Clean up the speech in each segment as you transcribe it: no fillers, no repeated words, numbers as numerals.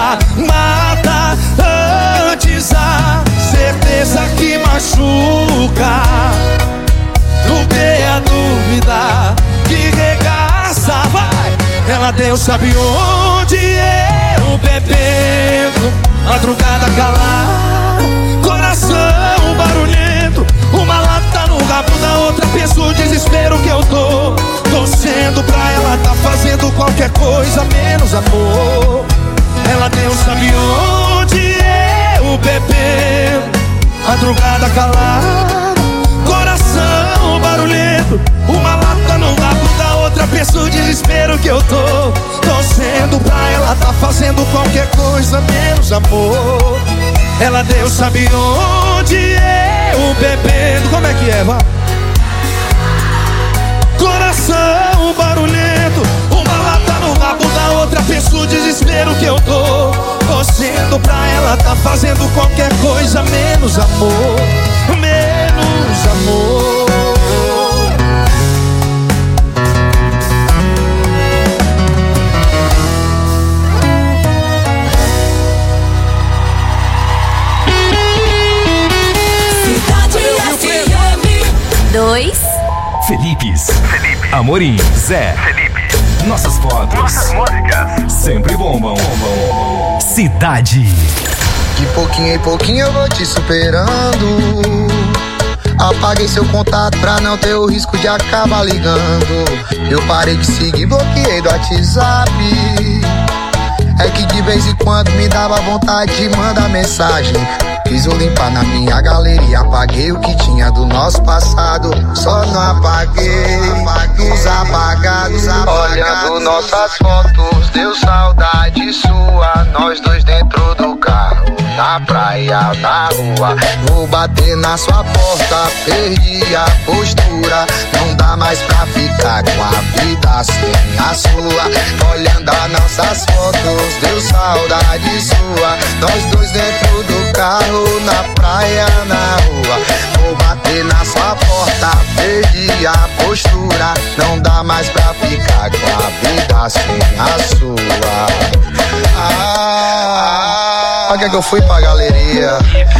mata antes a certeza que machuca do que a dúvida que regaça. Vai! Ela Deus sabe onde eu bebendo, madrugada calada, coração barulhento, uma lata no rabo da outra. Penso o desespero que eu tô torcendo pra ela tá fazendo qualquer coisa menos amor. Ela Deus sabe onde eu bebendo, madrugada calada, coração barulhento, uma lata no rabo da outra. Penso o desespero que eu tô torcendo pra ela tá fazendo qualquer coisa menos amor. Ela Deus sabe onde eu bebendo. Como é que é, vai? Coração barulhento, uma lata no rabo da outra. Penso o desespero que eu tô torcendo pra ela tá fazendo qualquer coisa menos amor. Menos amor. Dois Felipes, Amorim, Zé, Felipe. Nossas fotos, nossas músicas sempre bombam. Cidade. De pouquinho em pouquinho eu vou te superando. Apaguei seu contato pra não ter o risco de acabar ligando. Eu parei de seguir, bloqueei do WhatsApp. É que de vez em quando me dava vontade de mandar mensagem. Fiz o limpar na minha galeria, apaguei o que tinha do nosso passado. Só não apaguei dos apagados. Olhando nossas fotos, deu saudade sua. Nós dois dentro do carro, na praia, na rua. Vou bater na sua porta, perdi a postura. Não dá mais pra ficar com a vida sem a sua. Olhando as nossas fotos, deu saudade sua. Nós dois dentro do carro, na praia, na rua. Vou bater na sua porta, perdi a postura. Não dá mais pra ficar com a vida sem a sua. Olha que eu fui pra galeria.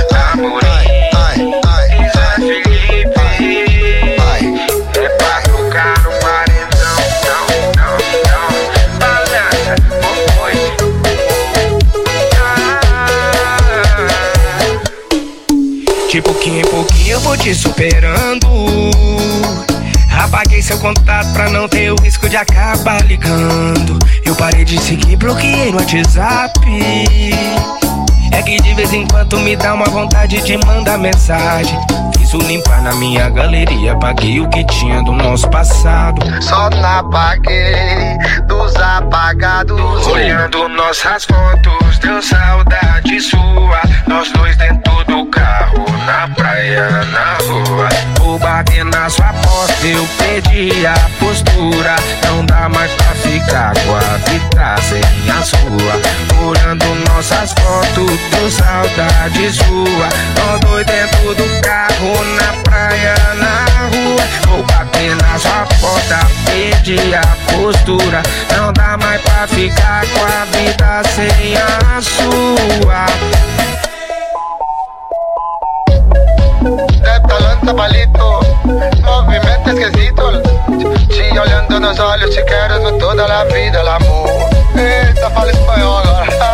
De pouquinho em pouquinho eu vou te superando. Apaguei seu contato pra não ter o risco de acabar ligando. Eu parei de seguir, bloqueei no WhatsApp. É que de vez em quando me dá uma vontade de mandar mensagem. Fiz o limpar na minha galeria, apaguei o que tinha do nosso passado. Só não apaguei dos apagados. Olhando nossas fotos, deu saudade sua. Nós dois dentro do carro, na praia, na rua. Vou bater na sua porta, eu perdi a postura. Não dá mais pra ficar com a vida sem a sua. Olhando nossas fotos, deu saudade sua. Nós dois dentro do carro, na praia, na rua. Vou bater na sua porta, perdi a postura. Não dá mais pra ficar com a vida sem a sua. Talento palito, movimento esquisito. Te olhando nos olhos, te quero toda a vida, el amor. Eita, fala espanhol agora.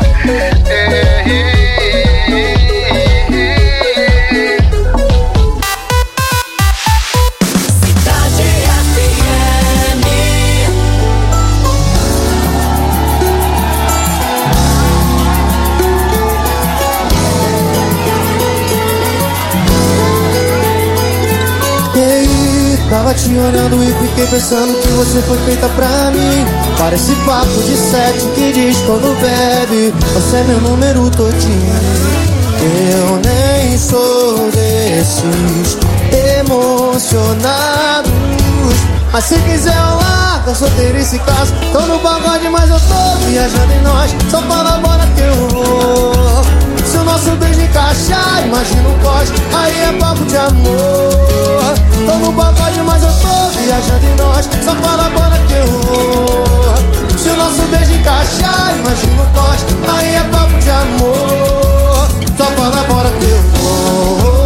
Tava te olhando e fiquei pensando que você foi feita pra mim. Parece papo de sexo que diz quando bebe. Você é meu número todinho. Eu nem sou desses emocionados, mas se quiser eu largo, solteiro esse caso. Tô no pagode, mas eu tô viajando em nós. Só fala bora que eu vou. Se o nosso beijo encaixar, imagina um pós, aí é papo de amor. Tô no pagode, mas eu tô viajando em nós. Só fala bora que eu vou. Se o nosso beijo encaixar, imagina um pós, aí é papo amor. Só fala bora que eu vou.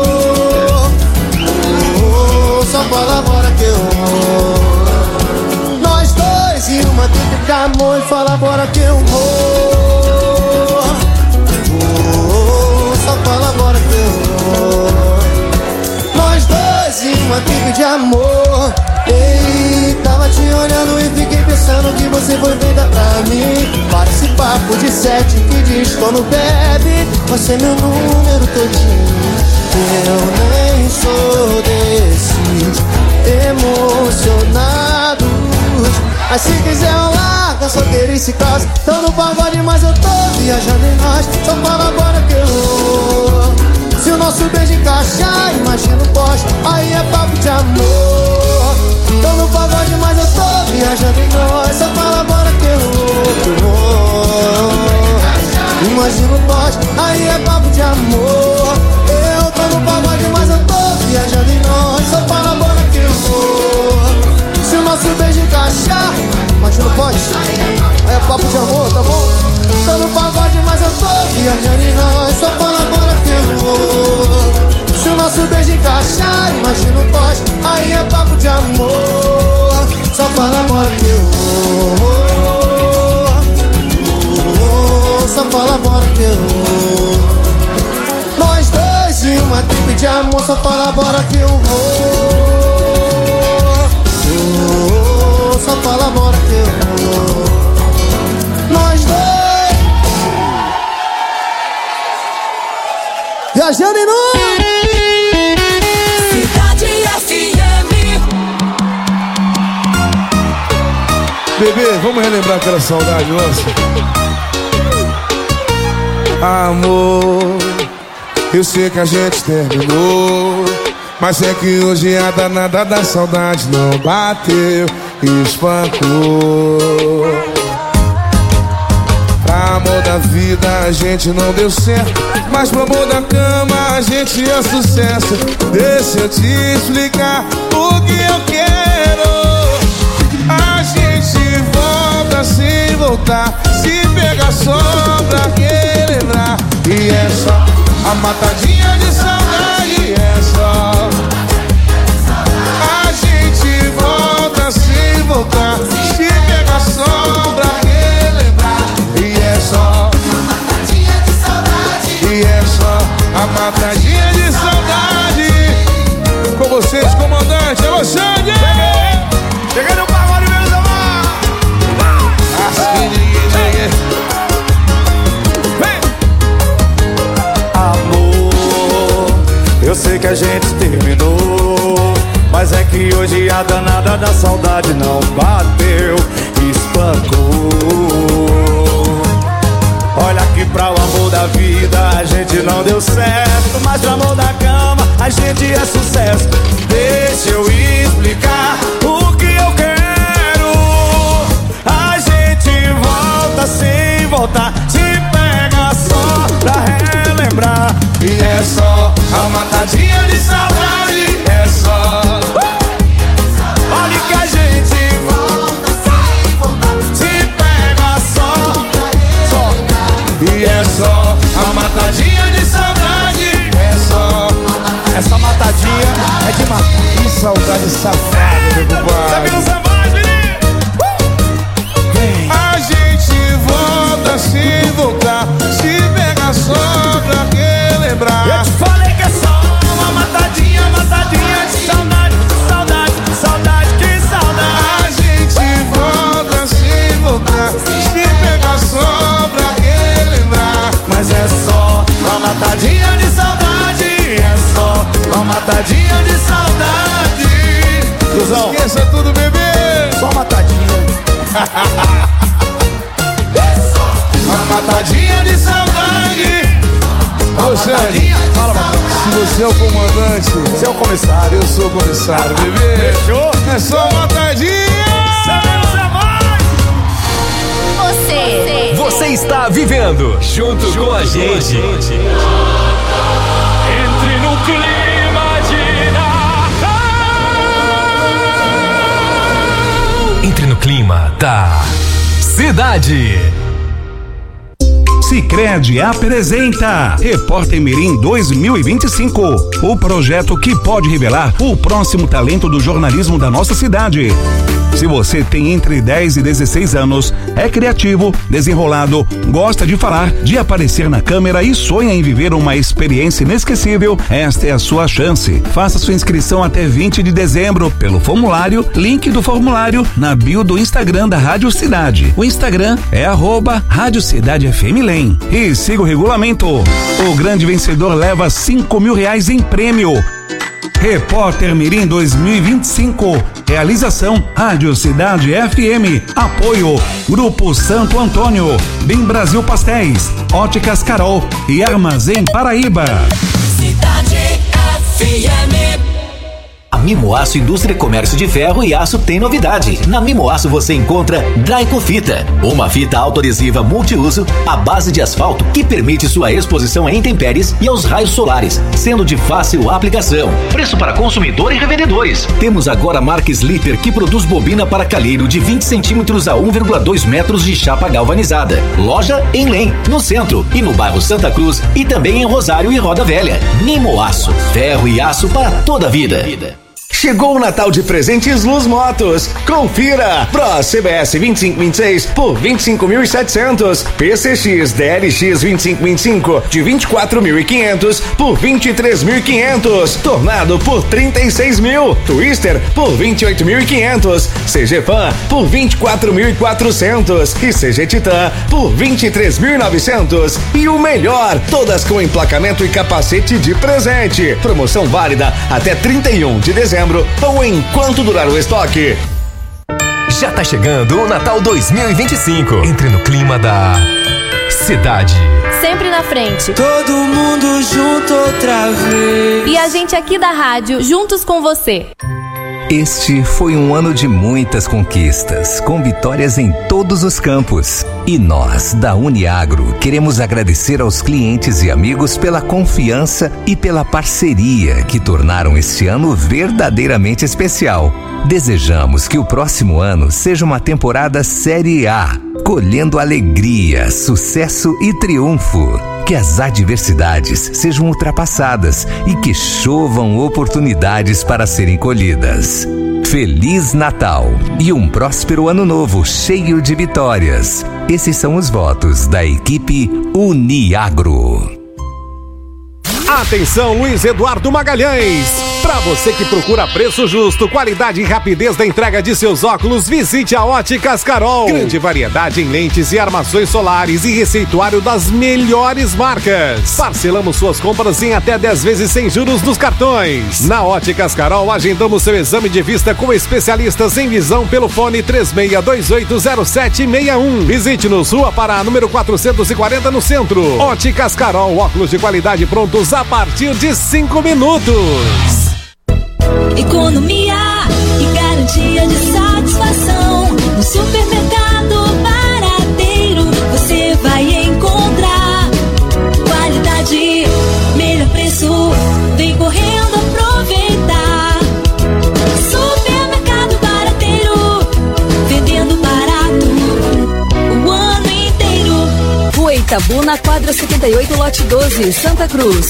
Só fala bora que eu vou. Nós dois e uma tribo de amor. E fala bora que eu vou. Só fala bora que eu vou. Nós dois e uma tribo de amor. Ei, tava te olhando e fiquei pensando que você foi feita pra mim. Parece papo de 7 que diz quando bebe. Você é meu número todinho. Eu nem sou desses emocionados. Mas se quiser eu largo a solteirice e casa. Tô no pagode mas eu tô viajando em nós. Só fala agora que eu vou. Se o nosso beijo encaixar, imagina o poste. Aí é papo de amor. Tô no pagode mas eu tô viajando em nós. Só fala agora que eu vou. Imagina o poste. Aí é papo de amor. Eu tô no pagode mas eu tô viajando em nós. Só fala agora que eu vou. Se o nosso beijo encaixar, imagina o poste. Aí é papo de amor, tá bom? Tô no pagode mas eu tô viajando em nós. Só fala agora que eu vou. Se o nosso beijo encaixar, imagina o poste. Aí é papo de amor. Só fala agora que eu vou. Só fala agora que eu vou. Nós dois e uma tribo de amor. Só fala agora que eu vou. Só fala agora que eu vou. Nós dois viajando em nós. Cidade FM. Bebê, vamos relembrar aquela saudade nossa? Amor, eu sei que a gente terminou, mas é que hoje a danada da saudade não bateu e espancou. Pra amor da vida a gente não deu certo, mas pro amor da cama a gente é sucesso. Deixa eu te explicar o que eu quero. A gente volta sem voltar, se pegar só pra relembrar. E é só a matadinha de saudade, é só. A gente volta sem voltar, se pegar só pra relembrar. E é só a matadinha de saudade, e é só a matadinha de saudade. Com vocês, comandante, é você, cheguei no pagode, meus amados. Amor, eu sei que a gente terminou, mas é que hoje a danada da saudade não bateu, espancou. Olha que pra o amor da vida a gente não deu certo, mas pro amor da cama a gente é sucesso. Deixa eu explicar o que eu quero. A gente volta sem voltar, se pega só pra relembrar. E é só a matadinha de saudade, é só. Olha que a gente volta sem voltar, se pega só. E é só a matadinha de saudade, é só. Essa matadinha é de matar. Que saudade safada, meu compadre. A gente volta sem voltar, se pega só pra relembrar. Eu te falei que é só uma matadinha, matadinha de saudade, saudade, saudade, que saudade. A gente volta sem voltar, se pega só pra relembrar. Mas é só uma matadinha de saudade, é só uma matadinha de saudade. Cruzão, Esqueça tudo, bebê. só matadinha. Uma matadinha de saudade. Ô, Sérgio, Fala, Matheus. se você é o comandante, Você é o comissário. eu sou o comissário, bebê. Fechou? É só matadinha. Você está vivendo junto com a gente. Entre no clima de Natal. Entre no clima da Cidade. Sicredi apresenta Repórter Mirim 2025, o projeto que pode revelar o próximo talento do jornalismo da nossa cidade. Se você tem entre 10 e 16 anos, é criativo, desenrolado, gosta de falar, de aparecer na câmera e sonha em viver uma experiência inesquecível, esta é a sua chance. Faça sua inscrição até 20 de dezembro pelo formulário, link do formulário na bio do Instagram da Rádio Cidade. O Instagram é @Rádio Cidade FM Lem. E siga o regulamento. O grande vencedor leva R$5.000 em prêmio. Repórter Mirim 2025. Realização Rádio Cidade FM. Apoio Grupo Santo Antônio, Bem Brasil Pastéis, Óticas Carol e Armazém Paraíba. Cidade FM. A Mimoaço Indústria e Comércio de Ferro e Aço tem novidade. Na Mimoaço você encontra Drycofita, uma fita autoadesiva multiuso à base de asfalto que permite sua exposição a intempéries e aos raios solares, sendo de fácil aplicação. Preço para consumidor e revendedores. Temos agora a marca Slipper, que produz bobina para calheiro de 20 centímetros a 1,2 metros de chapa galvanizada. Loja em Lem, no centro e no bairro Santa Cruz, e também em Rosário e Roda Velha. Mimoaço, ferro e aço para toda a vida. Chegou o Natal de Presentes Luz Motos. Confira! Pro CBS 2526 por 25.700. PCX DLX 2525 de 24.500 por 23.500. Tornado por 36.000. Twister por 28.500. CG Fan por 24.400 e CG Titan por 23.900. E o melhor, todas com emplacamento e capacete de presente. Promoção válida até 31 de dezembro ou enquanto durar o estoque. Já tá chegando o Natal 2025. Entre no clima da cidade. Sempre na frente. Todo mundo junto outra vez. E a gente aqui da rádio, juntos com você. Este foi um ano de muitas conquistas, com vitórias em todos os campos. E nós, da Uniagro, queremos agradecer aos clientes e amigos pela confiança e pela parceria que tornaram este ano verdadeiramente especial. Desejamos que o próximo ano seja uma temporada Série A, colhendo alegria, sucesso e triunfo. Que as adversidades sejam ultrapassadas e que chovam oportunidades para serem colhidas. Feliz Natal e um próspero ano novo cheio de vitórias. Esses são os votos da equipe Uniagro. Atenção, Luiz Eduardo Magalhães! Para você que procura preço justo, qualidade e rapidez da entrega de seus óculos, visite a Óticas Carol. Grande variedade em lentes e armações solares e receituário das melhores marcas. Parcelamos suas compras em até 10 vezes sem juros nos cartões. Na Óticas Carol, agendamos seu exame de vista com especialistas em visão pelo fone 36280761. Visite-nos, Rua Pará, número 440, no centro. Óticas Carol, óculos de qualidade prontos a partir de 5 minutos. Economia e garantia de satisfação. No supermercado Barateiro você vai encontrar qualidade, melhor preço. Vem correndo aproveitar. Supermercado Barateiro, vendendo barato o ano inteiro. Rua Itabuna, quadra 78, lote 12, Santa Cruz,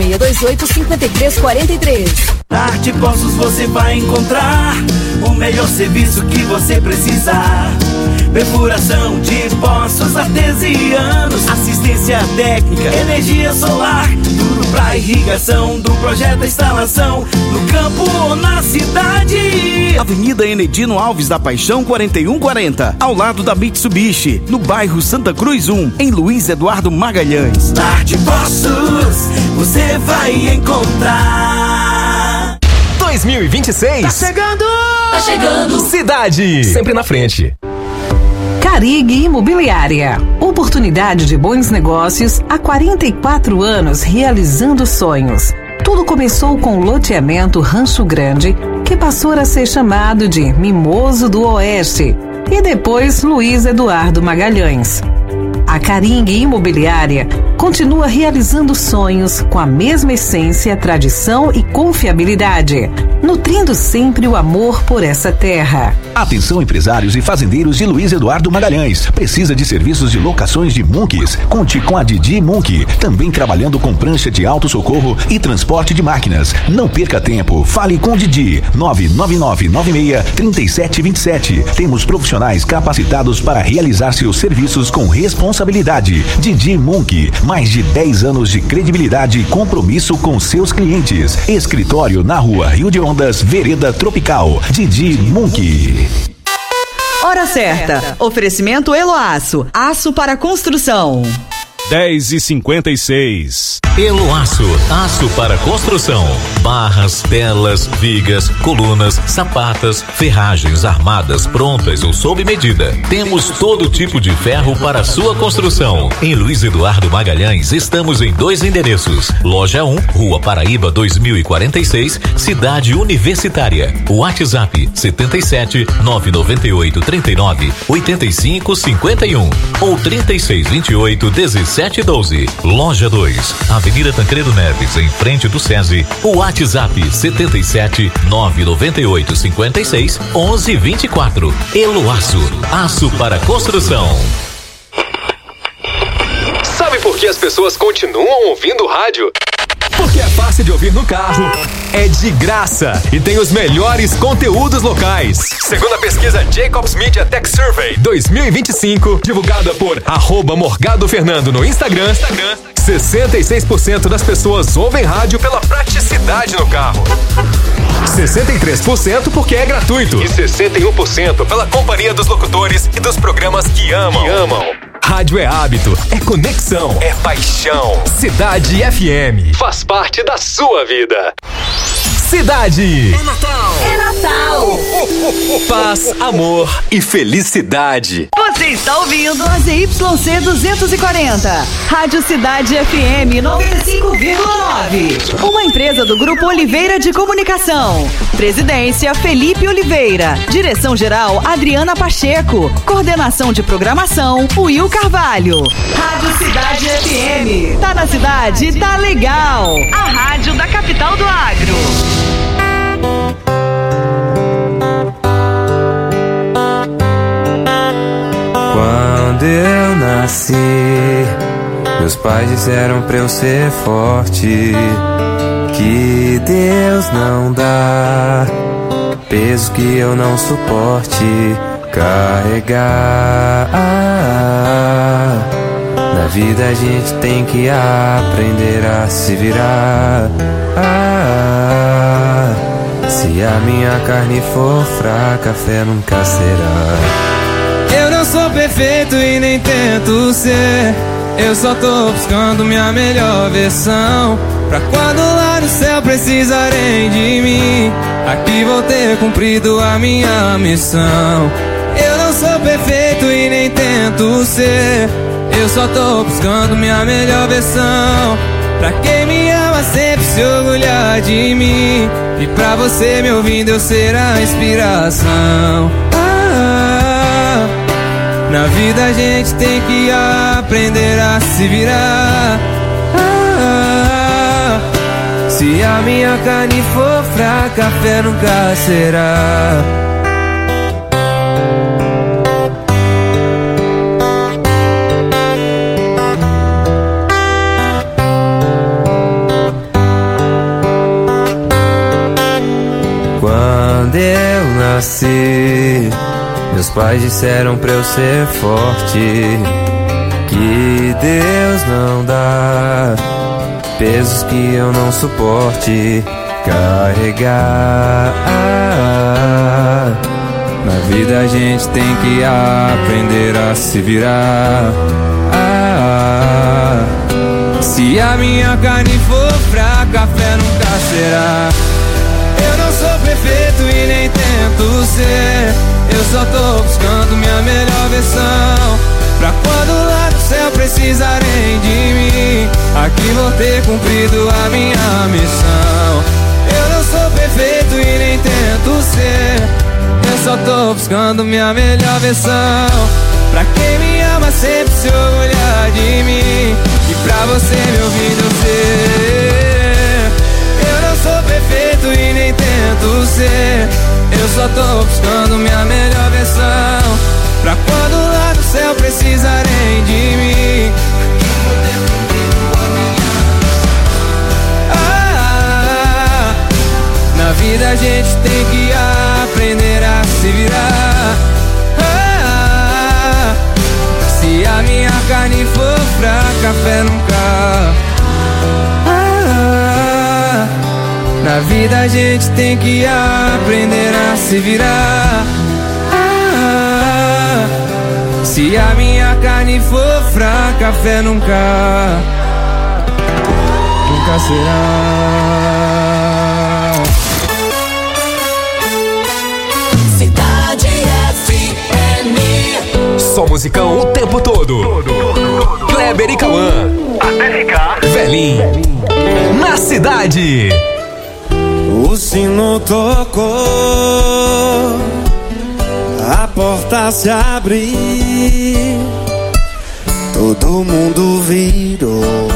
3628-5343. Na Arte Poços você vai encontrar o melhor serviço que você precisar. Perfuração de poços artesianos, assistência técnica, energia solar, tudo pra irrigação do projeto da instalação, no campo ou na cidade. Avenida Enedino Alves da Paixão 4140, ao lado da Mitsubishi, no bairro Santa Cruz 1, em Luiz Eduardo Magalhães. Na Arte Poços você vai encontrar. 2026 Tá chegando! Tá chegando! Cidade, sempre na frente. Carig Imobiliária. Oportunidade de bons negócios há 44 anos realizando sonhos. Tudo começou com o loteamento Rancho Grande, que passou a ser chamado de Mimoso do Oeste, e depois Luiz Eduardo Magalhães. A Carig Imobiliária continua realizando sonhos com a mesma essência, tradição e confiabilidade, nutrindo sempre o amor por essa terra. Atenção empresários e fazendeiros de Luiz Eduardo Magalhães. Precisa de serviços de locações de monkeys? Conte com a Didi Monkey, também trabalhando com prancha de alto socorro e transporte de máquinas. Não perca tempo, fale com Didi, 99996-3727. Temos profissionais capacitados para realizar seus serviços com responsabilidade. Didi Monkey, mais de 10 anos de credibilidade e compromisso com seus clientes. Escritório na Rua Rio de Ondas, Vereda Tropical. Didi Monkey. Hora certa. Oferecimento Eloaço. Aço para construção. 10h56. Eloaço, aço para construção. Barras, telas, vigas, colunas, sapatas, ferragens armadas prontas ou sob medida. Temos todo tipo de ferro para sua construção. Em Luiz Eduardo Magalhães estamos em 2 endereços. Loja 1, Rua Paraíba 2046, Cidade Universitária. WhatsApp 77 998 39 85 51 ou 36 28 1712. Loja 2, Avenida Tancredo Neves, em frente do SESI. O WhatsApp 77 998 56 11 24. Eloaço, aço para construção. Sabe por que as pessoas continuam ouvindo rádio? Porque é fácil de ouvir no carro, é de graça e tem os melhores conteúdos locais. Segundo a pesquisa Jacobs Media Tech Survey 2025, divulgada por @MorgadoFernando no Instagram, 66% das pessoas ouvem rádio pela praticidade no carro. 63% porque é gratuito. E 61% pela companhia dos locutores e dos programas que amam. Rádio é hábito, é conexão, é paixão. Cidade FM. Faz parte da sua vida. Cidade. É Natal. É Natal. Paz, amor e felicidade. Você está ouvindo a ZYC 240. Rádio Cidade FM 95,9. Uma empresa do Grupo Oliveira de Comunicação. Presidência Felipe Oliveira. Direção-geral Adriana Pacheco. Coordenação de programação Will Carvalho. Rádio Cidade FM. Tá na cidade, tá legal. A rádio da capital do agro. Quando eu nasci, meus pais disseram pra eu ser forte, que Deus não dá peso que eu não suporte carregar. Na vida a gente tem que aprender a se virar. Se a minha carne for fraca, a fé nunca será. Eu não sou perfeito e nem tento ser, eu só tô buscando minha melhor versão, pra quando lá no céu precisarem de mim, aqui vou ter cumprido a minha missão. Eu não sou perfeito e nem tento ser, eu só tô buscando minha melhor versão, pra quem me ama sempre se orgulhar de mim, e pra você me ouvindo eu ser a inspiração. Na vida a gente tem que aprender a se virar. Se a minha carne for fraca, a fé nunca será. Quando eu nasci, meus pais disseram pra eu ser forte, que Deus não dá pesos que eu não suporte carregar. Na vida a gente tem que aprender a se virar. Se a minha carne for fraca, a fé nunca será. Eu não sou perfeito e nem tento ser, eu só tô buscando minha melhor versão, pra quando lá no céu precisarem de mim, aqui vou ter cumprido a minha missão. Eu não sou perfeito e nem tento ser, eu só tô buscando minha melhor versão, pra quem me ama sempre se orgulhar de mim, e pra pra você me ouvir dizer. Eu não sou perfeito e nem tento ser. Eu só tô buscando minha melhor versão, pra quando lá no céu precisarem de mim. Na vida a gente tem que aprender a se virar. Se a minha carne for fraca, fé nunca. Na vida a gente tem que aprender a se virar. Se a minha carne for fraca, fé nunca. Nunca será. Só musicão o tempo todo. Kleber e Cauã. Até ficar velhinho. Na cidade. O sino tocou, a porta se abriu, todo mundo virou,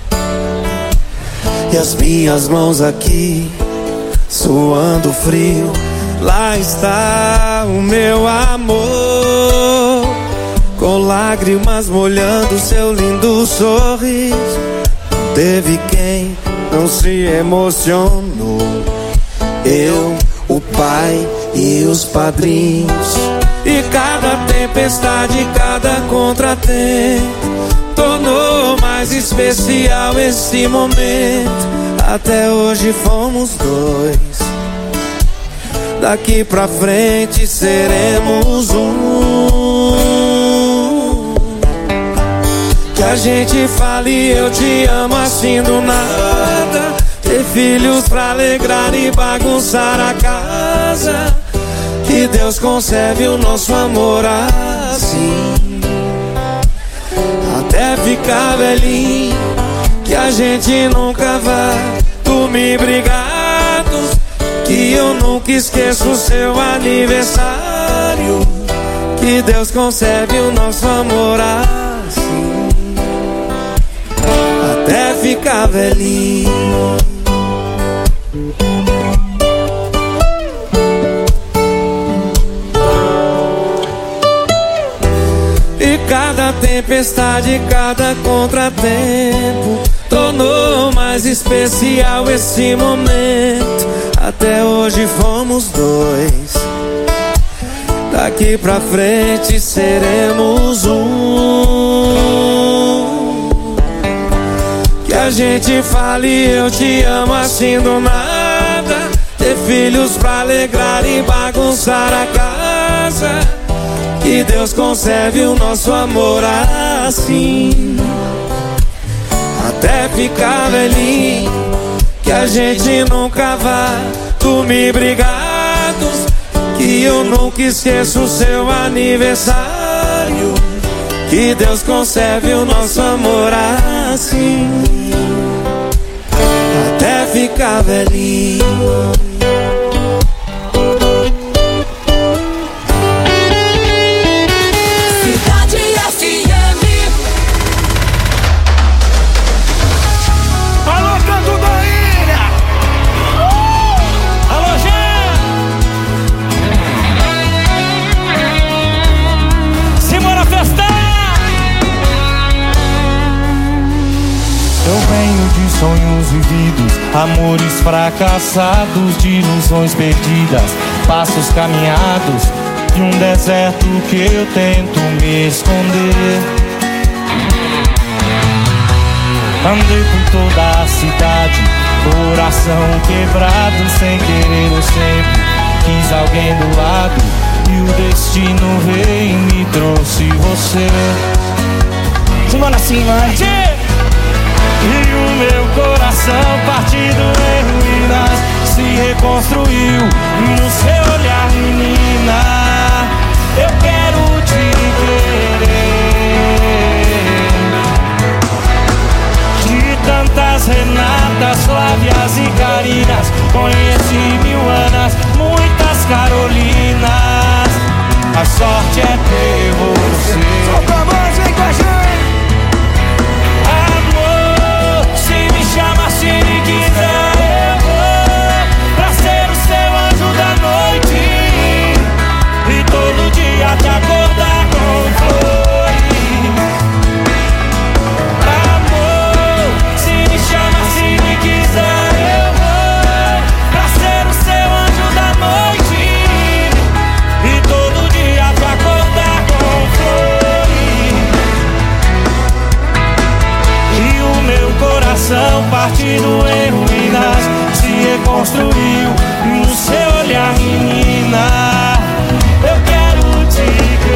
e as minhas mãos aqui suando frio. Lá está o meu amor, com lágrimas molhando seu lindo sorriso. Teve quem não se emocionou, eu, o pai e os padrinhos. E cada tempestade, cada contratempo tornou mais especial esse momento. Até hoje fomos dois, daqui pra frente seremos um. Que a gente fale eu te amo assim do nada, ter filhos pra alegrar e bagunçar a casa. Que Deus conserve o nosso amor assim, até ficar velhinho. Que a gente nunca vai dormir brigados, que eu nunca esqueço o seu aniversário. Que Deus conserve o nosso amor assim, até ficar velhinho. E cada tempestade, cada contratempo tornou mais especial esse momento. Até hoje fomos dois, daqui pra frente seremos um. Que a gente fale eu te amo assim do nada, ter filhos pra alegrar e bagunçar a casa. Que Deus conserve o nosso amor assim, até ficar velhinho. Que a gente nunca vai dormir brigados, que eu nunca esqueço o seu aniversário. Que Deus conserve o nosso amor assim, até ficar velhinho. Sonhos vividos, amores fracassados, de ilusões perdidas, passos caminhados de um deserto que eu tento me esconder. Andei por toda a cidade, coração quebrado, sem querer eu sempre quis alguém do lado, e o destino veio e me trouxe você. Simbora assim, vai! E o meu coração partido em ruínas se reconstruiu no seu olhar, menina. Eu quero te querer. De tantas Renatas, Flávias e Carinas, conheci 1000 Anas, muitas Carolinas. A sorte é ter você. Solta a voz, vem com a gente. Amor, coração partido em ruínas se reconstruiu no seu olhar, menina. Eu quero te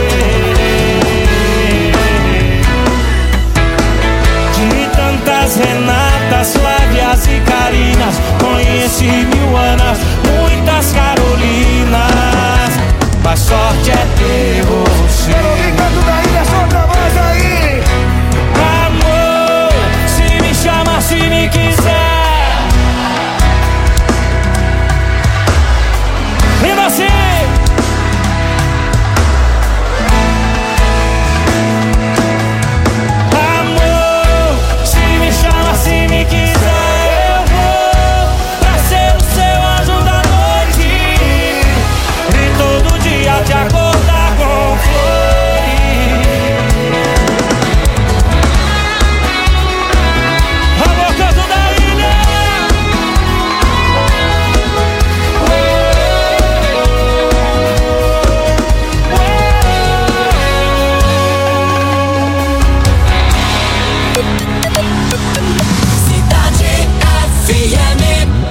querer. De tantas Renatas, Flávias e Carinas, conheci 1000 Anas, muitas Carolinas, mas sorte é ter você. Quero ouvir canto da ilha, solta a voz aí. Amor, se me chama, se me quiser. E você? Amor, se me chama, se me quiser. Eu vou pra ser o seu anjo da noite e todo dia te acordar com flores. Amor, canto da ilha. Cidade FM.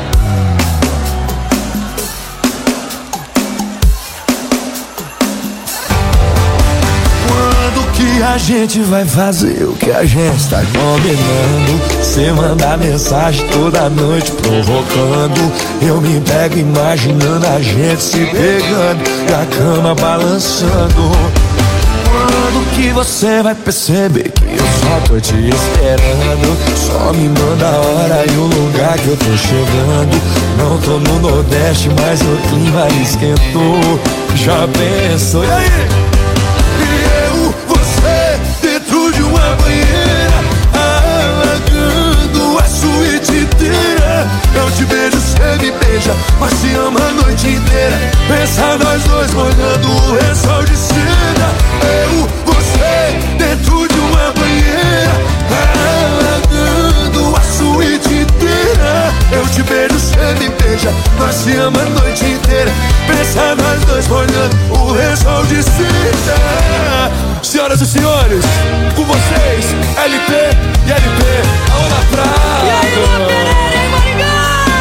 Quando que a gente vai fazer o que a gente tá combinando? Cê manda mensagem toda noite provocando. Eu me pego imaginando a gente se pegando e a cama balançando. Quando que você vai perceber que eu só tô te esperando? Só me manda a hora e o lugar que eu tô chegando. Não tô no Nordeste, mas o clima esquentou. Já pensou? E aí? E eu, você, dentro de uma banheira, alagando a suíte inteira. Eu te beijo, cê me beija, mas se ama a noite inteira. Pensa nós dois molhando o lençol de seda. Eu, você, dentro de uma banheira, alagando a suíte inteira. Eu te beijo, cê me beija, nós se ama a noite inteira. Pensa nós dois molhando o lençol de seda. Senhoras e senhores, com vocês, LP e LP, Ana Prata. E aí, Lua Pereira, em Maringá?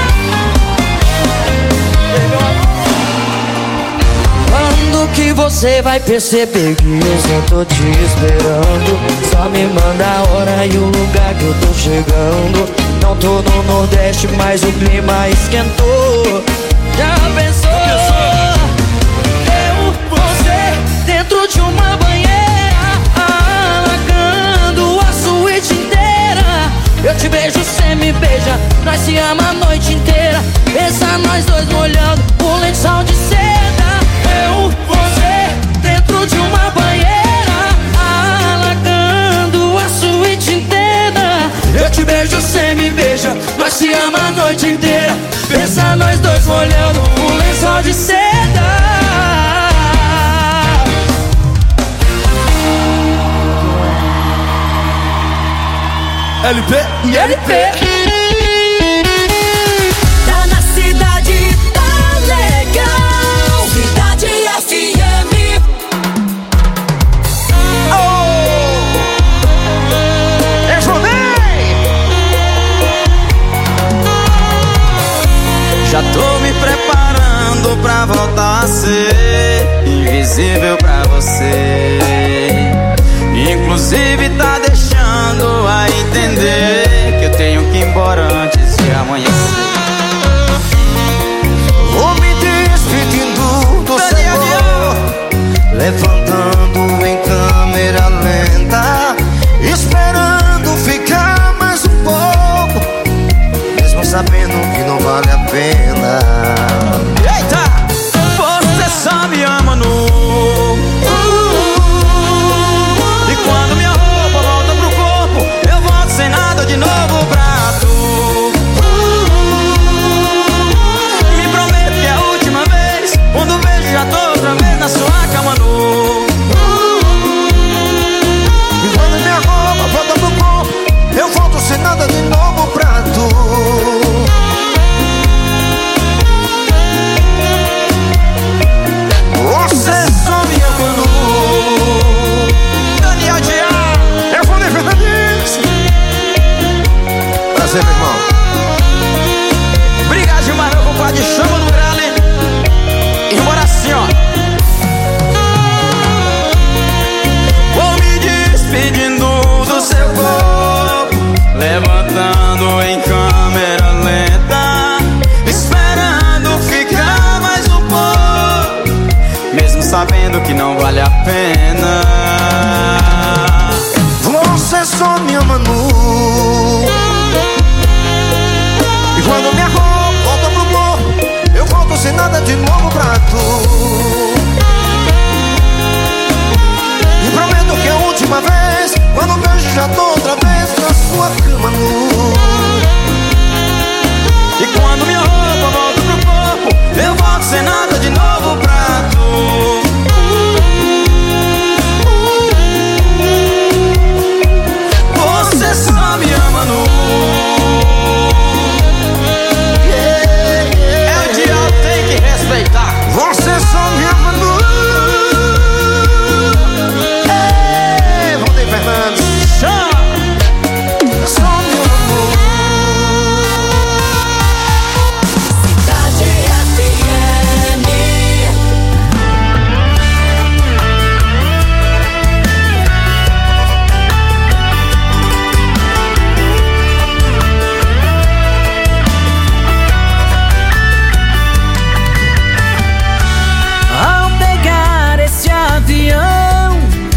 Quando que você vai perceber que eu só tô te esperando? Só me manda a hora e o lugar que eu tô chegando. Não tô no Nordeste, mas o clima esquentou. Já pensou? Eu, você, dentro de uma banheira, alagando a suíte inteira. Eu te beijo, cê me beija, nós se ama a noite inteira. Pensa nós dois molhando o lençol de seda. Eu, você, dentro de uma banheira, alagando a suíte inteira. Eu te beijo, cê me beija, nós se ama a noite inteira. Pensa nós dois molhando o lençol de seda. LP e LP. Tá na cidade, tá legal. Cidade FM. É Jonei! Já tô me preparando pra voltar a ser invisível pra você. Inclusive tá deixando a entender que eu tenho que ir embora antes de amanhecer. Vou me despedindo do Senhor, levantando em câmera lenta, esperando ficar mais um pouco, mesmo sabendo que não vale a pena. Eita! Você só me ama no e quando minha roupa volta pro corpo, eu volto sem nada de novo pra tu. Me prometo que é a última vez. Quando vejo já tô outra vez na sua cama nu. E quando minha roupa volta pro corpo, eu volto sem nada de novo pra tu. Você só me ama nu. Daniel Diá, eu vou defender isso. amo. E quando minha roupa volta pro corpo, eu volto sem nada de novo pra tu. Você só me ama no é o diabo, tem que respeitar. Você só me ama no Valdir Fernandes, chama. Só me ama no Cidade FM. Ao pegar esse avião,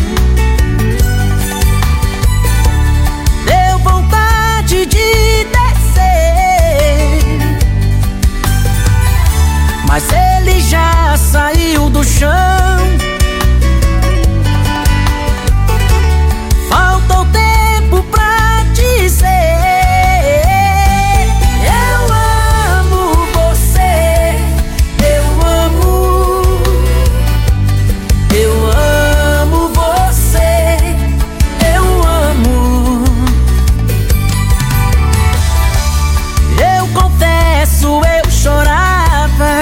deu vontade de descer, mas ele já saiu do chão. Faltou tempo pra dizer: eu amo você, eu amo você, eu amo. Eu confesso, eu chorava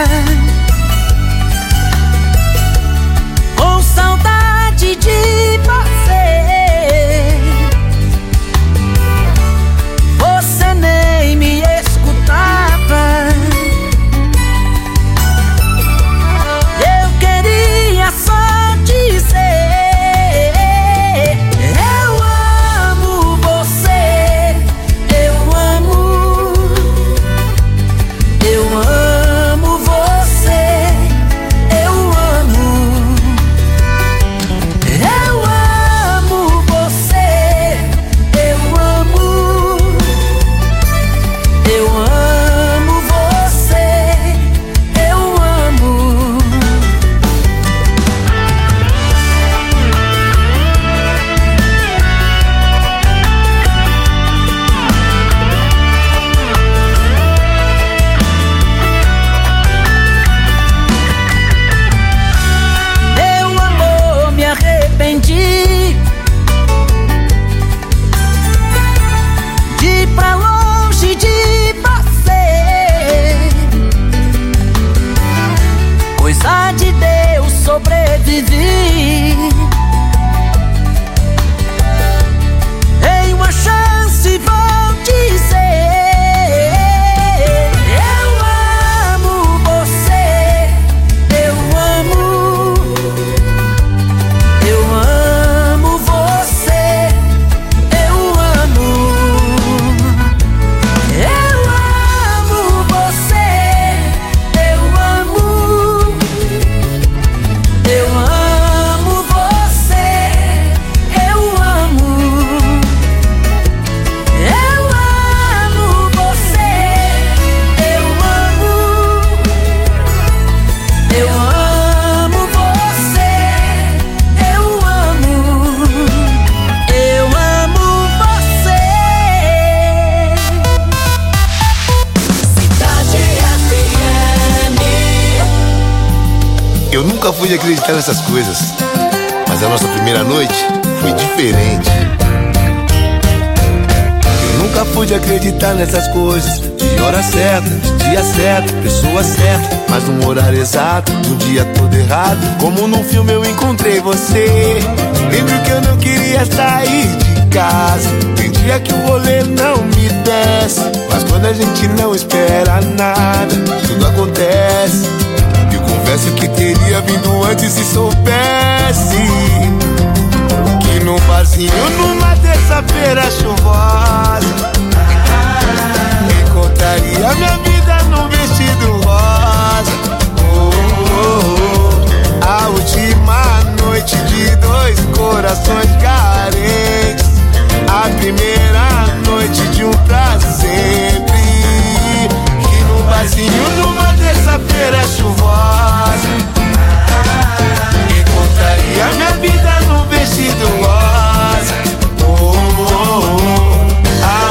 com saudade de você. Você nem me escutava. Eu queria só dizer: eu amo você, eu amo você, eu amo você, eu amo você, eu amo. Meu amor, me arrependi de ir pra longe de você. Coisa de Deus, sobrevivi. Em uma chance vou dizer: eu amo você, eu amo você, eu amo você, eu amo você, eu amo você, eu amo você, eu amo você. Cidade FM. Eu nunca fui acreditar nessas coisas, mas a nossa primeira noite foi diferente. Eu nunca pude acreditar nessas coisas, de hora certa, de dia certo, pessoa certa, mas num horário exato, num dia todo errado. Como num filme eu encontrei você. Lembro que eu não queria sair de casa, tem dia que o rolê não me desce, mas quando a gente não espera nada, tudo acontece. Eu confesso que teria vindo antes se soubesse que num barzinho, numa terça-feira chuvosa, encontraria minha vida num vestido rosa. A última noite de dois corações carentes, a primeira noite de um pra sempre. Que num barzinho, numa terça-feira chuvosa, encontraria minha vida num vestido rosa. A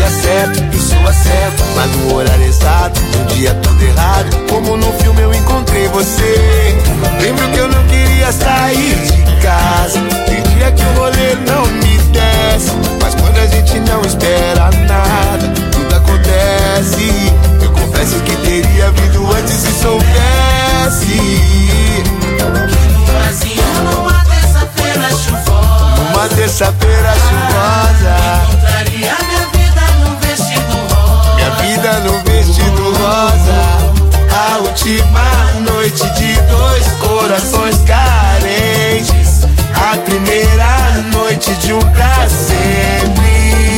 dia certo, pessoa certa, mas no horário exato, no dia todo errado. Como no filme eu encontrei você. Lembro que eu não queria sair de casa, tem dia que o rolê não me desce, mas quando a gente não espera nada, tudo acontece. Eu confesso que teria vindo antes se soubesse. Numa terça-feira chuvosa, numa terça-feira chuvosa, encontraria minha vida no vestido rosa. Minha vida no vestido rosa. A última noite de dois corações carentes, a primeira noite de um pra sempre.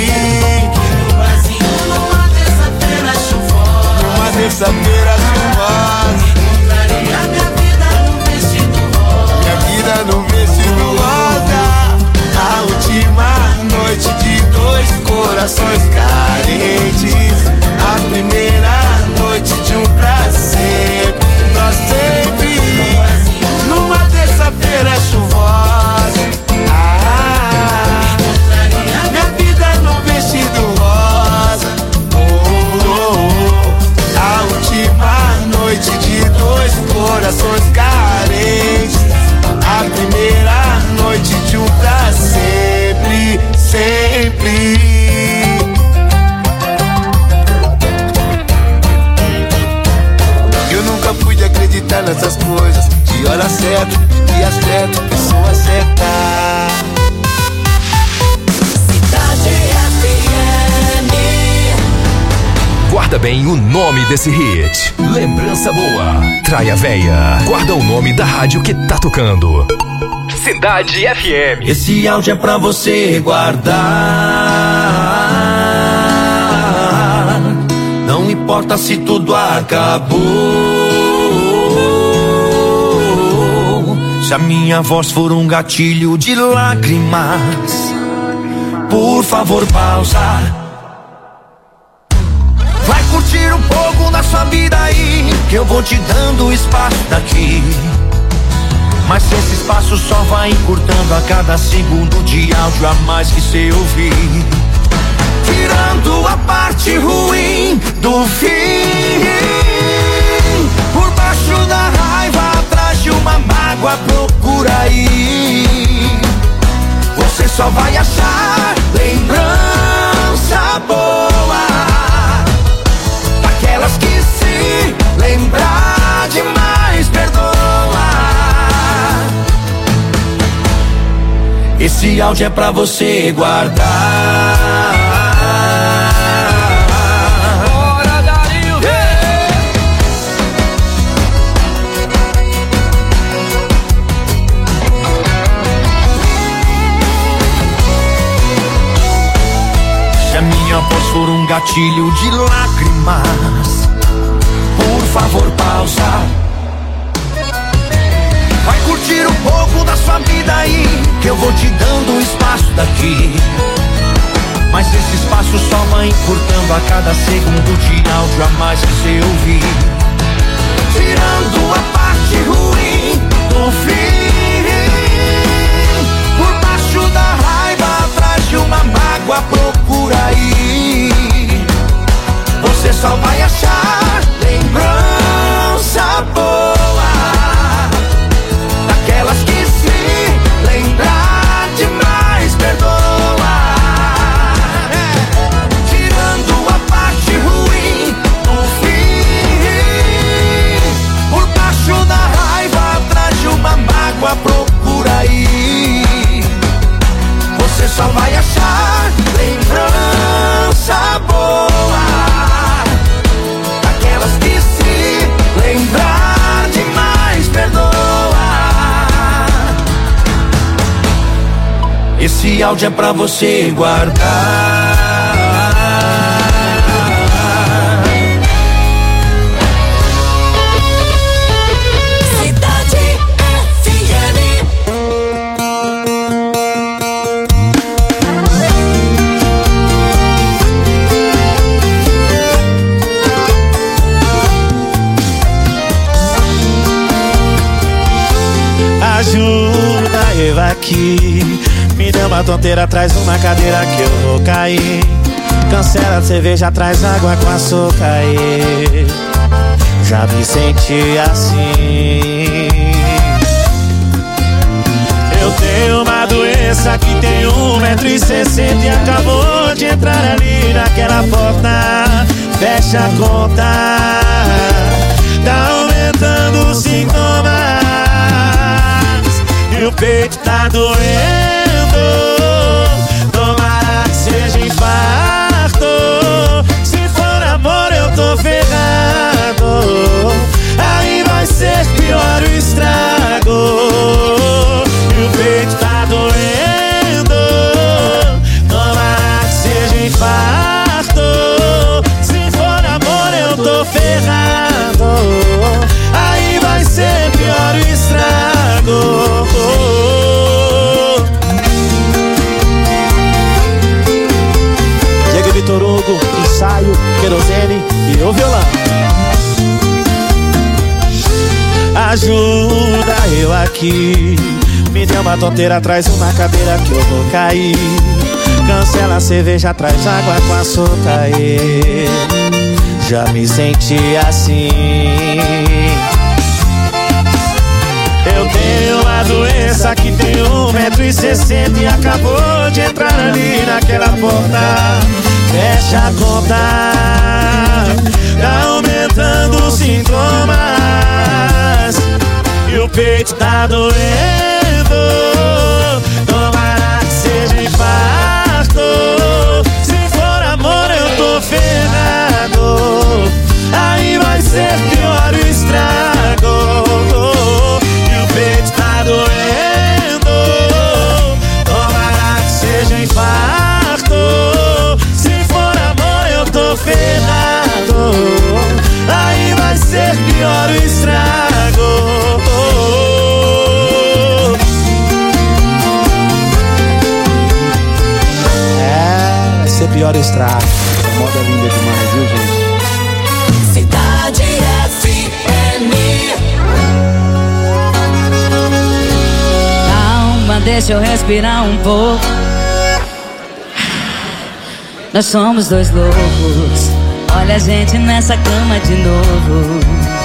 Numa terça-feira chuvosa, numa terça-feira chuvosa, encontraria minha vida no vestido rosa. Minha vida no vestido rosa. A última noite de dois corações carentes, a primeira noite de um pra sempre. Nós sempre numa terça-feira chuvosa. Minha vida no vestido rosa. A última noite de dois corações carentes, a primeira noite de um pra sempre, sempre. Eu nunca pude acreditar nessas coisas, de hora certa, dia certo, pessoa certa. Cidade FM. Guarda bem o nome desse hit. Lembrança boa. Traia véia. Guarda o nome da rádio que tá tocando. Cidade FM. Esse áudio é pra você guardar. Não importa se tudo acabou. Se a minha voz for um gatilho de lágrimas, por favor pausa. Vai curtir um pouco da sua vida aí, que eu vou te dando espaço daqui. Mas esse espaço só vai encurtando a cada segundo de áudio a mais que cê ouvir, tirando a parte ruim do fim. Por baixo da raiva, atrás de uma mágoa, procura aí. Você só vai achar lembrança boa, daquelas que se lembrar demais perdoa. Esse áudio é pra você guardar. Bora, Dario! Se a minha voz for um gatilho de lágrimas, por favor pausa. Vai curtir um pouco da sua vida aí, que eu vou te dando espaço daqui. Mas esse espaço só vai encurtando a cada segundo de áudio a mais que você ouvir, tirando a parte ruim do fim. Por baixo da raiva, atrás de uma mágoa, procura aí. Você só vai achar lembrança boa, daquelas que se lembrar demais perdoa. Tirando a parte ruim do fim. Por baixo da raiva, atrás de uma mágoa, procura aí. Você só vai achar lembrança boa, daquelas que se lembrar demais perdoa. Esse áudio é pra você guardar. Cidade FM. Ajuda eu aqui, me dê uma tonteira, traz uma cadeira que eu vou cair. Cancela a cerveja, traz água com açúcar e já me senti assim. Eu tenho uma doença que tem 1,60 m e acabou de entrar ali naquela porta. Fecha a conta, tá aumentando os sintomas e o peito tá doendo. Tomara que seja infarto, se for amor eu tô ferrado. Aí vai ser pior o estrago. E o peito tá doendo, tomara que seja infarto. Se for amor eu tô ferrado. Aí vai ser pior o estrago. Diego Vitor Hugo, ensaio, querosene e o violão. Ajuda eu aqui, me dê uma tonteira, traz uma cadeira que eu vou cair. Cancela a cerveja, traz água com açúcar e já me senti assim. Eu tenho uma doença que tem 1,60 m e acabou de entrar ali naquela porta. Fecha a conta, tá aumentando os sintomas e o peito tá doendo. Tomara que seja infarto, se for amor eu tô ferrado. Aí vai ser pior o estrago. E o peito tá doendo, tomara que seja infarto. Se for amor eu tô ferrado. Aí vai ser pior o estrago. Vai ser pior o estrago. A moda linda demais, viu, gente? Cidade FM. Calma, deixa eu respirar um pouco. Nós somos dois loucos. Olha a gente nessa cama de novo.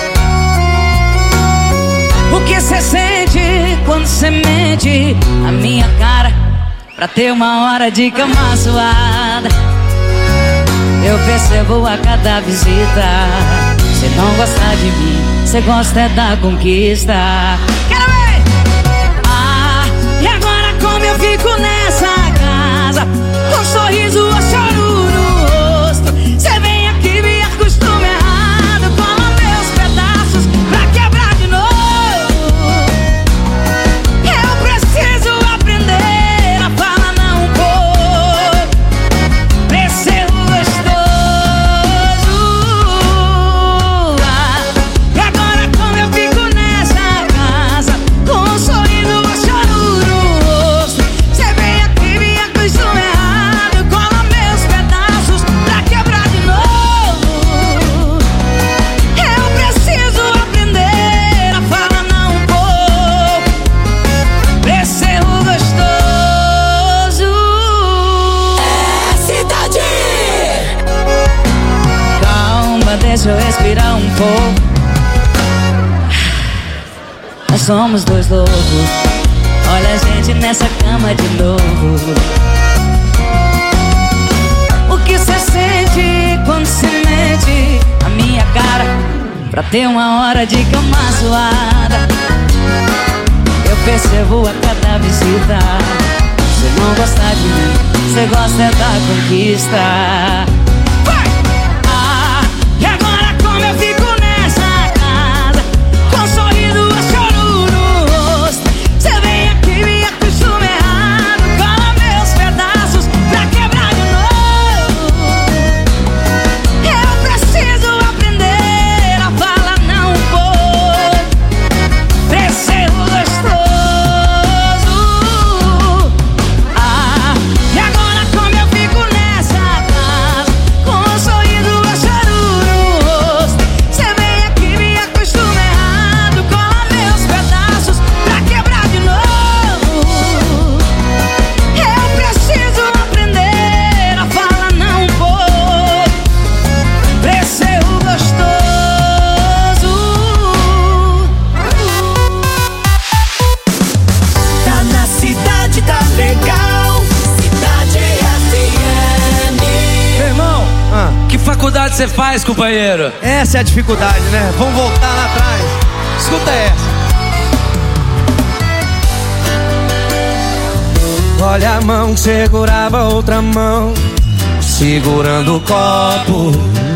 O que cê sente quando cê mente a minha cara pra ter uma hora de cama suada? Eu percebo a cada visita. Cê não gosta de mim, cê gosta é da conquista. Quero ver! Ah, e agora como eu fico nessa casa, com um sorriso ou choro no rosto? Cê vem aqui, me acostuma errado, cola meus pedaços pra quebrar de novo. Eu preciso aprender a falar não um pouco pra ser gostoso. E agora como eu fico nessa casa, com um sorriso ou choro no rosto? Cê vem aqui, me acostuma errado, cola meus pedaços pra quebrar de novo. Eu preciso aprender a falar não um pouco pra ser gostoso. É cidade. Calma, deixa eu respirar um pouco. Nós somos dois loucos. Olha a gente nessa cama de novo. O que cê sente quando cê mente a minha cara pra ter uma hora de cama suada? Eu percebo a cada visita. Cê não gosta de mim, cê gosta é da conquista. Vai! Ah, e agora como eu fico nessa casa, com um sorriso ou choro no rosto? Cê vem aqui, me acostuma errado, cola meus pedaços pra quebrar de novo. Eu preciso aprender a falar não um pouco pra ser gostoso. Ah, e agora como eu fico nessa casa, faculdade você faz, companheiro? Essa é a dificuldade, né? Vamos voltar lá atrás. Escuta essa. Olha a mão, segurava outra mão, segurando o copo.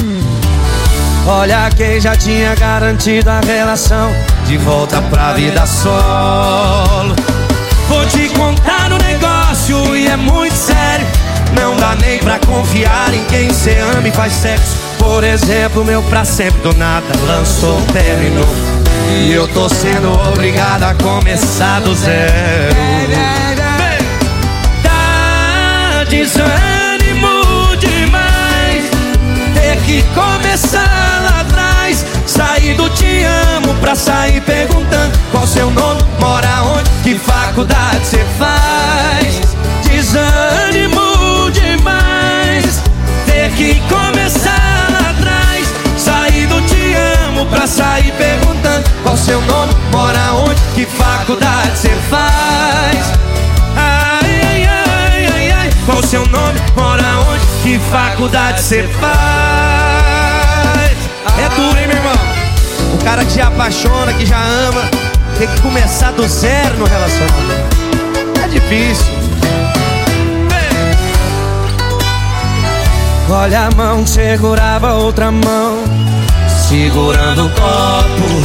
Olha quem já tinha garantido a relação, de volta pra vida solo. Vou te contar um negócio e é muito sério. Não dá nem pra confiar em quem cê ama e faz sexo. Por exemplo, meu pra sempre do nada lançou um término, e eu tô sendo obrigado a começar do zero. Dá desânimo demais ter que começar lá atrás. Sair do te amo pra sair perguntando qual seu nome, mora onde, que faculdade cê faz. Desânimo demais ter que começar lá atrás. Sair do te amo pra sair perguntando qual seu nome, mora onde, que faculdade cê faz. Ai, ai, ai, ai, ai. Qual seu nome, mora onde, que faculdade cê faz. É duro, hein, meu irmão? O cara que se apaixona, que já ama, tem que começar do zero no relacionamento. É difícil. Olha a mão, segurava outra mão, segurando o copo.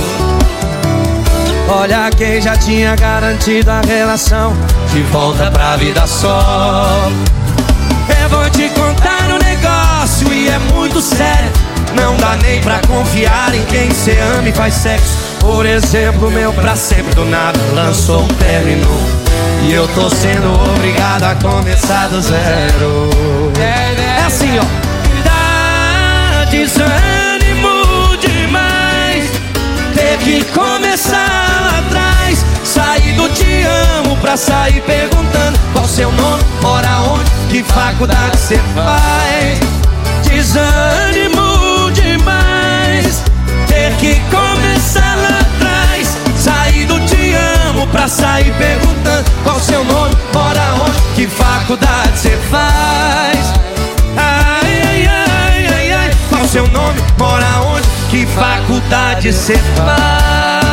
Olha quem já tinha garantido a relação, de volta pra vida só. Eu vou te contar um negócio e é muito sério. Não dá nem pra confiar em quem cê ama e faz sexo. Por exemplo, meu pra sempre do nada lançou um término, e eu tô sendo obrigado a começar do zero. É assim, ó. Dá desânimo demais ter que começar lá atrás. Sair do te amo pra sair perguntando qual seu nome, mora onde, que faculdade cê faz. Desânimo demais ter que começar lá atrás. Sair do te amo pra sair perguntando qual seu nome, mora onde, que faculdade cê faz. Ai, ai, ai, ai, ai. Qual seu nome, mora onde, que faculdade cê faz.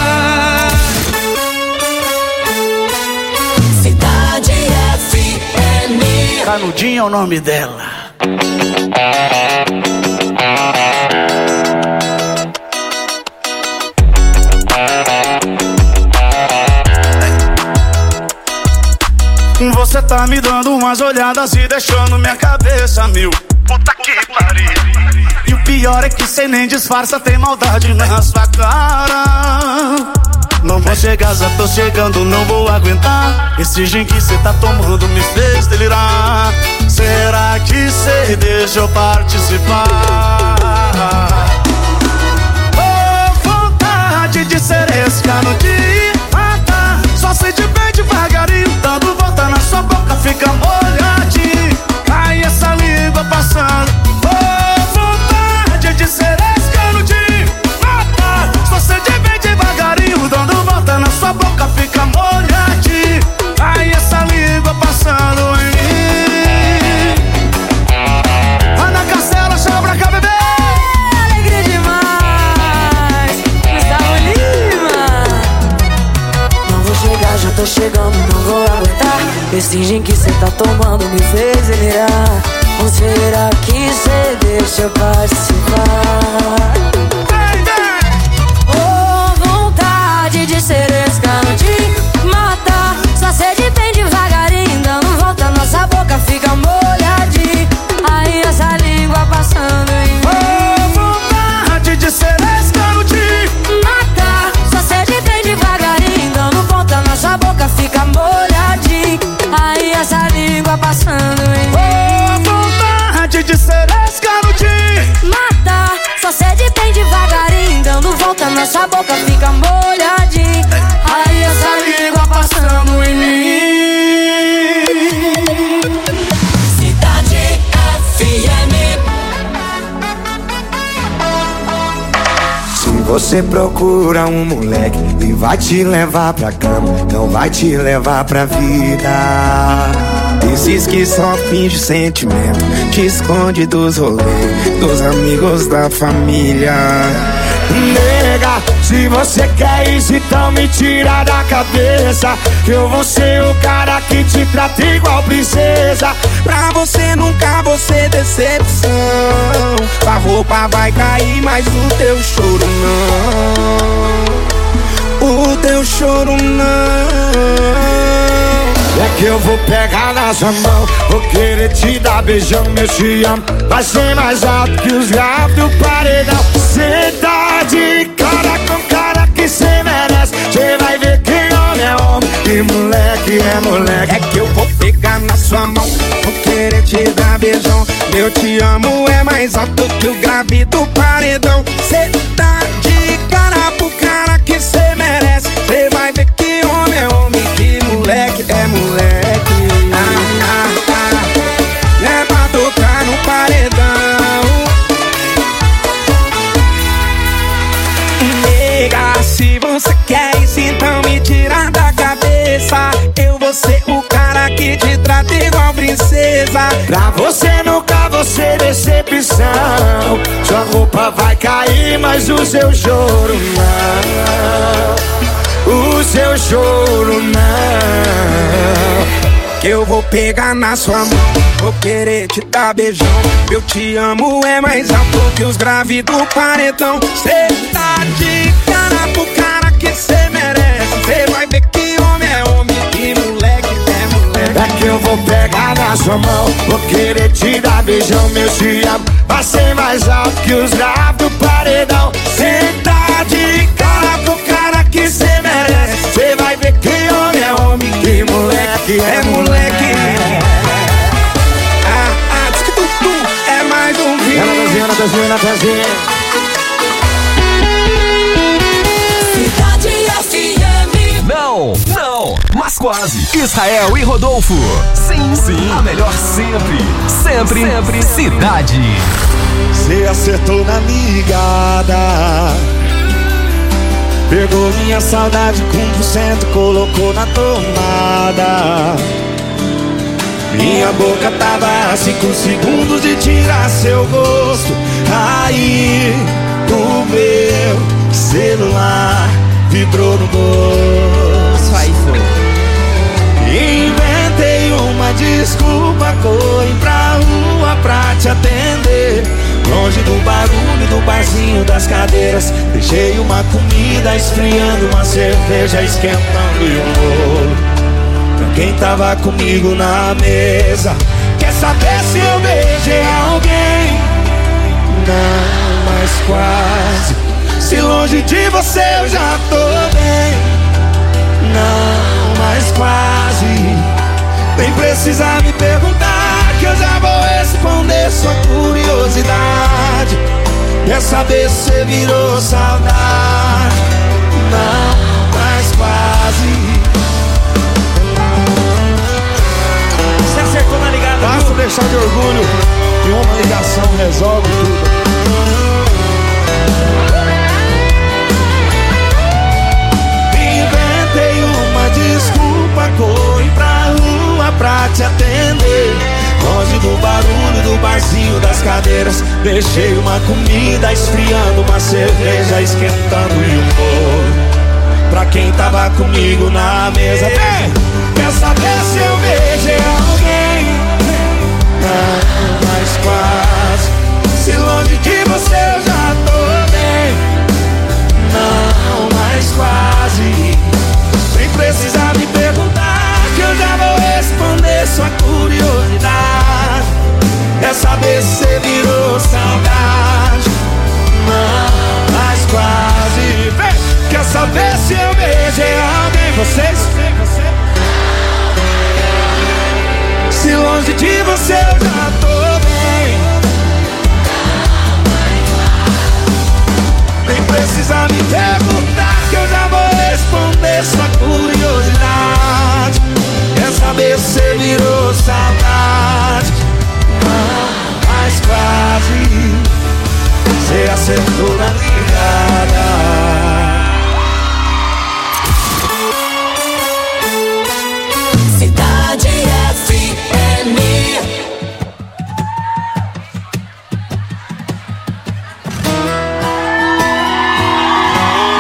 Cidade FM. Canudinho é o nome dela. Você tá me dando umas olhadas e deixando minha cabeça mil. Puta que pariu. E o pior é que cê nem disfarça, tem maldade na sua cara. Não vou chegar, já tô chegando, não vou aguentar. Esse gin que cê tá tomando me fez delirar. Será que cê deixa eu participar? Oh, vontade de ser esse canudinho. Só sente bem devagarinho, dando volta na sua boca, fica molhadinho. Ai, essa língua passando. Oh, vontade de ser esse canudinho. Só sente bem devagarinho, dando volta na sua boca, fica molhadinho. Ai, essa língua passando em mim. Ana Castela, chama pra cá, bebê. Alegria demais, Gustavo Lima. Não vou chegar, já tô chegando, não vou aguentar. Esse gin que cê tá tomando me fez delirar. Ou será que cê deixa eu participar? Oh, vontade de ser esse canudinho, matar. Só sede bem devagarinho, dando volta, nossa boca fica molhadinha. Aí essa língua passando em mim. Oh, vontade de ser esse canudinho, matar. Só sede bem devagarinho, dando volta, nossa boca fica molhadinha. Aí essa língua passando em mim. Oh, vontade de ser esse canudinho, matar. Só sede bem devagarinho, dando volta, nossa boca fica molhadinha. Aí essa língua passando em mim. Cidade FM. Se você procura um moleque e vai te levar pra cama, não vai te levar pra vida. Esses que só finge sentimento, te esconde dos rolês, dos amigos, da família. Nega, se você quer isso, então me tira da cabeça que eu vou ser o cara que te trata igual princesa. Pra você nunca vou ser decepção. A roupa vai cair, mas o teu choro não. O teu choro não. É que eu vou pegar na sua mão, vou querer te dar beijão, meu te amo. Vai ser mais alto que os gatos do paredão. Cê tá de cara com cara que cê merece. Cê vai ver que homem é homem e moleque é moleque. É que eu vou pegar na sua mão, vou querer te dar beijão. Meu te amo é mais alto que o grave do paredão. Cê tá de cara pro cara que cê merece. Cê vai ver que homem é homem e moleque é moleque. É pra tocar no paredão. Nega, se você quer isso, então me tira da cabeça. Eu vou ser o cara que te trata igual princesa. Pra você nunca vou ser decepção. Sua roupa vai cair, mas o seu choro não. O seu choro não. Que eu vou pegar na sua mão, vou querer te dar beijão. Eu te amo é mais alto que os graves do paredão. Cê tá de cara pro cara que cê merece. Cê vai ver que homem é homem e moleque é moleque. É que eu vou pegar na sua mão, vou querer te dar beijão, meu te amo. Vai ser mais alto que os graves do paredão. Cê tá de cara pro cara que cê merece. Cê vai ver que homem é homem e moleque é moleque. Diz que tudo é mais um vídeo. Natazinha. Cidade FM. Não, mas quase. Israel e Rodolfo. Sim. A melhor sempre. Cidade. Cê acertou na ligada. Pegou minha saudade com 100%, colocou na tomada. Minha boca tava a 5 segundos de tirar seu gosto. Aí o meu celular vibrou no bolso. Aí foi. Inventei uma desculpa, corri pra rua pra te atender. Longe do barulho do barzinho das cadeiras. Deixei uma comida esfriando, uma cerveja esquentando e um bolo pra quem tava comigo na mesa. Quer saber se eu beijei alguém? Não, mas quase. Se longe de você eu já tô bem. Não, mas quase. Nem precisa me perguntar que eu já vou responder sua curiosidade. Quer saber se você virou saudade? Não, mas quase. Você acertou na ligada. Basta deixar de orgulho e uma ligação resolve tudo. Inventei uma desculpa, corri pra rua pra te atender. Longe do barulho do barzinho das cadeiras. Deixei uma comida esfriando, uma cerveja esquentando e um bolo pra quem tava comigo na mesa. Quer saber se eu beijei alguém? Não, mas quase. Se longe de você eu já tô bem. Não, mas quase. Nem precisa me perguntar que eu já vou responder sua curiosidade. Quer saber se você virou saudade? Não, mas quase. Quer saber se eu beijei alguém? Vocês? Se longe de você eu já tô bem. Nem precisa me perguntar que eu já vou responder sua curiosidade. Quer saber se você virou saudade? Não, mas quase. Você acertou na ligada. Cidade FM.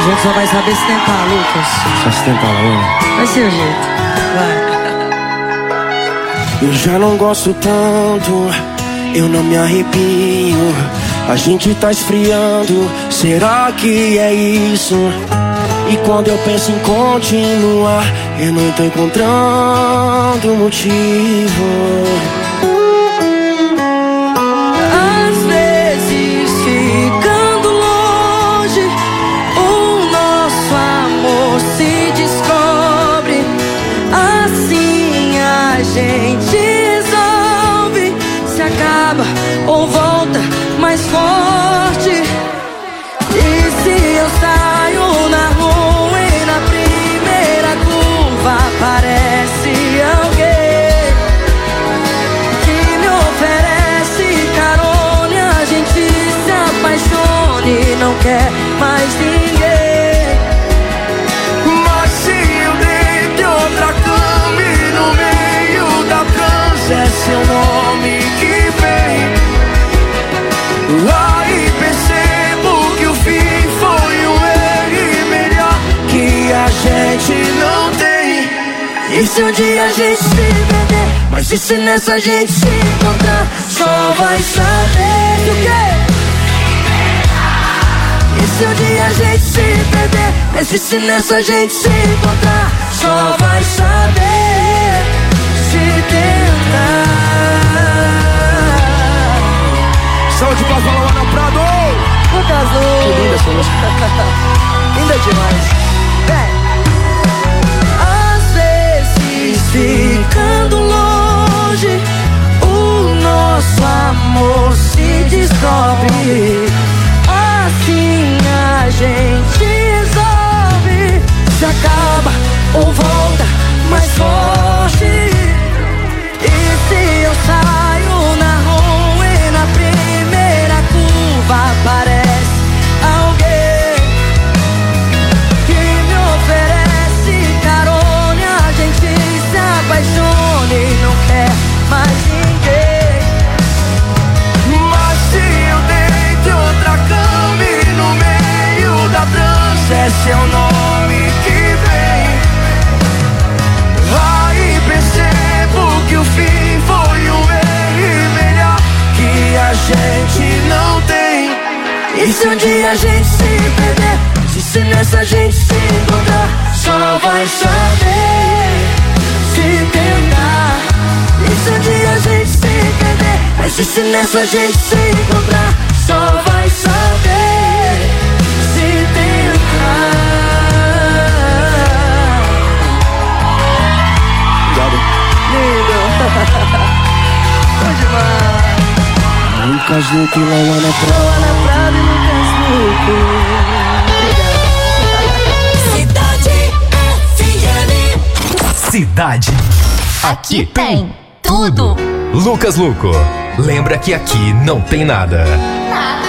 gente só vai saber se tentar, Lucas. Só se tentar, Laona. Vai ser o jeito. Vai. Eu já não gosto tanto, eu não me arrepio. A gente tá esfriando, será que é isso? E quando eu penso em continuar, eu não tô encontrando motivo. Às vezes ficando longe, o nosso amor se descobre. Assim a gente resolve, se acaba ou volta mais forte. E se eu saio na rua e na primeira curva aparece alguém que me oferece carona e a gente se apaixona e não quer mais ninguém. Mas se eu deito outra cama e no meio da trança é seu nome que vem, aí percebo que o fim foi um erro e melhor que a gente não tem. E se um dia a gente se perder, mas e se nessa gente se encontrar, só vai saber do quê? E se um dia a gente se perder, mas e se nessa gente se encontrar, só vai saber se tentar. Saúde pra Laona Prado! Lucas Lu! Que linda essa música. Linda demais. Às vezes ficando longe, o nosso amor se descobre. Assim a gente resolve, se acaba ou volta mais forte. E se eu saio na rua e na primeira curva aparece alguém que me oferece carona e a gente se apaixona e não quer mais ninguém. Mas se eu deito outra cama e no meio da trança é seu nome que vem, aí percebo que o fim foi um erro e melhor que a gente não tem. E se um dia a gente se perder, se nessa gente se encontrar, só vai saber se tentar. E se um dia a gente se perder, mas se nessa gente se encontrar, só vai saber se tentar. Lindo. Bom demais. Lucas Luco e Laona Prado. Laona Prado e Lucas Luco. Cidade FM. Cidade. Aqui tem tudo. Lucas Luco. Lembra que aqui não tem nada. Nada.